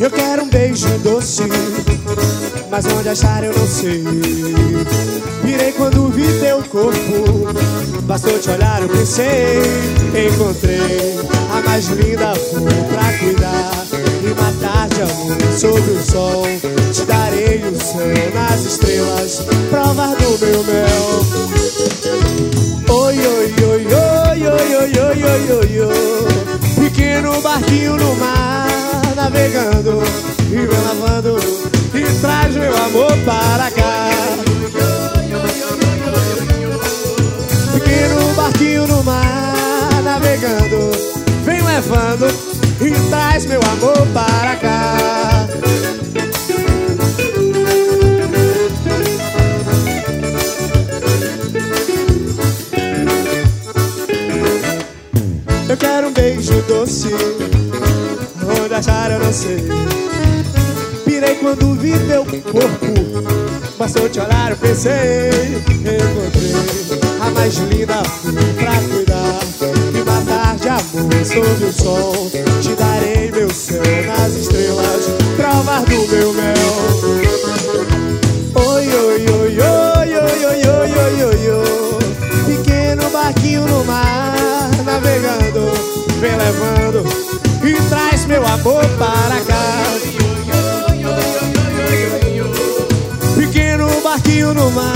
Eu quero um beijo doce, mas onde achar eu não sei. Pirei quando vi teu corpo, bastou te olhar eu pensei. Encontrei a mais linda flor pra cuidar e matar de amor sob o sol. Te darei o céu nas estrelas, provar do meu mel. Oi, oi, oi, oi, oi, oi, oi, oi, oi, oi. Pequeno barquinho no mar, navegando e vem lavando, e traz meu amor para cá. Pequeno barquinho no mar, navegando, vem levando e traz meu amor para cá. Eu quero um beijo doce, onde achar eu não sei. Pirei quando vi teu corpo, bastou te olhar eu pensei. Encontrei a mais linda flor pra cuidar e matar de amor sob o sol. Te darei meu céu nas estrelas, provar do meu mel. Oi, oi, oi, oi, oi, oi, oi, oi, oi, oi. Pequeno barquinho no mar, navegando, vem levando e traz meu amor para cá. Pequeno barquinho no mar,